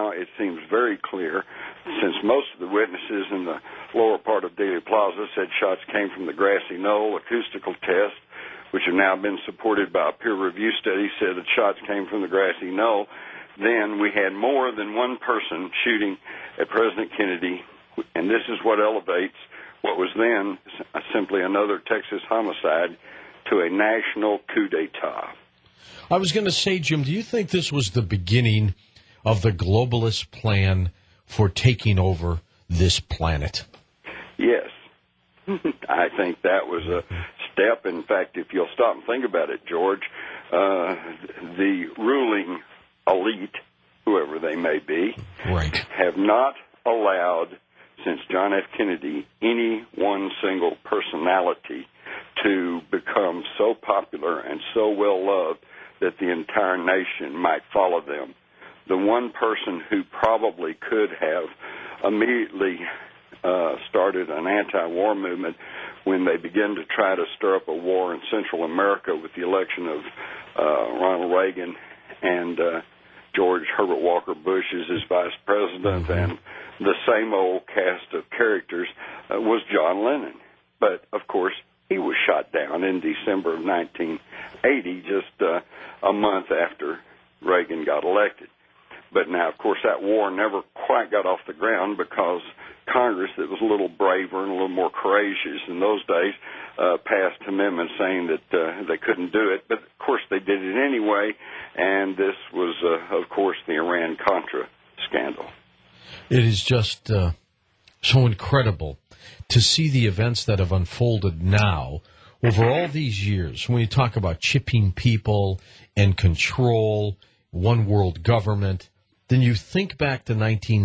now it seems very clear, since most of the witnesses in the lower part of Dealey Plaza said shots came from the grassy knoll. Acoustical tests, which have now been supported by a peer review study, said that shots came from the grassy knoll. Then we had more than one person shooting at President Kennedy, and this is what elevates what was then simply another Texas homicide to a national coup d'etat. I was going to say, Jim, do you think this was the beginning of the globalist plan for taking over this planet? Yes. I think that was a step. In fact, if you'll stop and think about it, George, the ruling elite, whoever they may be, right, have not allowed, since John F. Kennedy, any one single personality to become so popular and so well-loved that the entire nation might follow them. The one person who probably could have immediately started an anti-war movement when they began to try to stir up a war in Central America with the election of Ronald Reagan and George Herbert Walker Bush as his vice president, and the same old cast of characters was John Lennon. But, of course, he was shot down in December of 1980, just a month after Reagan got elected. But now, of course, that war never quite got off the ground because Congress, that was a little braver and a little more courageous in those days, passed amendments saying that they couldn't do it. But, of course, they did it anyway, and this was, of course, the Iran-Contra scandal. It is just so incredible to see the events that have unfolded now over all these years. When you talk about chipping people and control, one world government, then you think back to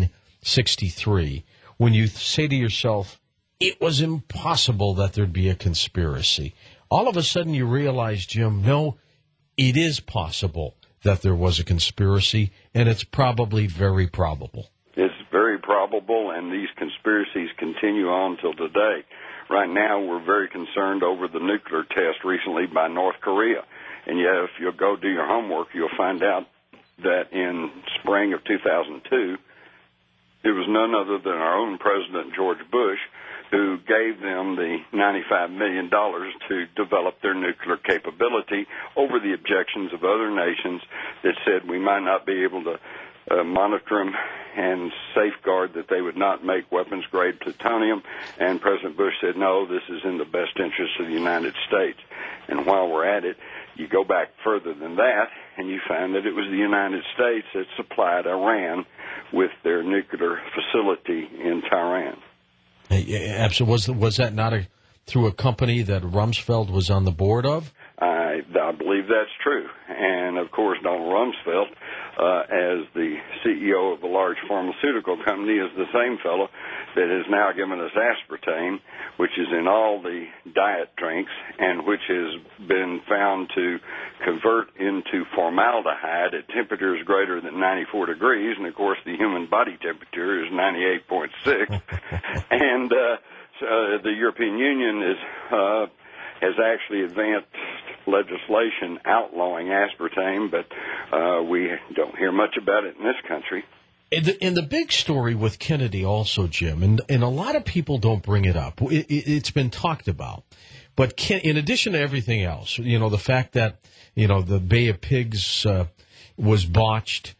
1963 when you say to yourself, it was impossible that there'd be a conspiracy. All of a sudden you realize, Jim, no, it is possible that there was a conspiracy, and it's probably very probable. It's very probable, and these conspiracies continue on till today. Right now, we're very concerned over the nuclear test recently by North Korea. And yet, if you'll go do your homework, you'll find out that in spring of 2002, it was none other than our own President George Bush who gave them the $95 million to develop their nuclear capability over the objections of other nations that said we might not be able to monitor them and safeguard that they would not make weapons-grade plutonium. And President Bush said, no, this is in the best interest of the United States. And while we're at it, you go back further than that, and you find that it was the United States that supplied Iran with their nuclear facility in Tehran. Absolutely. Was that not through a company that Rumsfeld was on the board of? I believe that's true. And, of course, Donald Rumsfeld, as the CEO of a large pharmaceutical company, is the same fellow that has now given us aspartame, which is in all the diet drinks and which has been found to convert into formaldehyde at temperatures greater than 94 degrees. And, of course, the human body temperature is 98.6. And the European Union has actually advanced legislation outlawing aspartame, but we don't hear much about it in this country. And the big story with Kennedy also, Jim, and a lot of people don't bring it up. It's been talked about. But in addition to everything else, the fact that, the Bay of Pigs was botched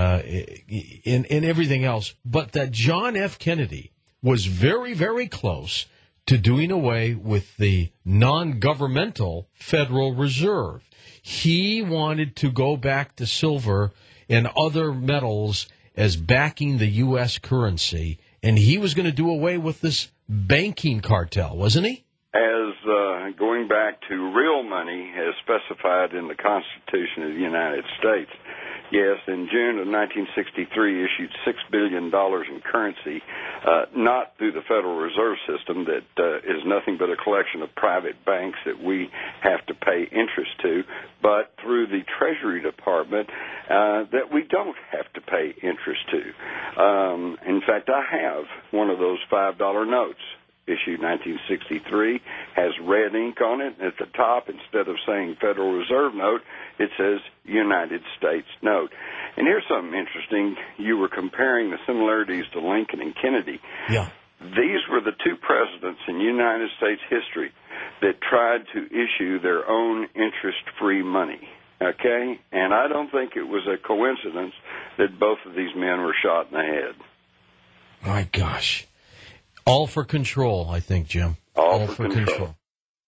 and everything else, but that John F. Kennedy was very, very close to doing away with the non-governmental Federal Reserve. He wanted to go back to silver and other metals as backing the U.S. currency, and he was going to do away with this banking cartel, wasn't he? As going back to real money as specified in the Constitution of the United States. Yes, in June of 1963, issued $6 billion in currency, not through the Federal Reserve System that is nothing but a collection of private banks that we have to pay interest to, but through the Treasury Department that we don't have to pay interest to. In fact, I have one of those $5 notes. issued 1963, has red ink on it. At the top, instead of saying Federal Reserve note, it says United States note. And here's something interesting. You were comparing the similarities to Lincoln and Kennedy. Yeah. These were the two presidents in United States history that tried to issue their own interest-free money. Okay? And I don't think it was a coincidence that both of these men were shot in the head. My gosh. All for control, I think, Jim. All for control.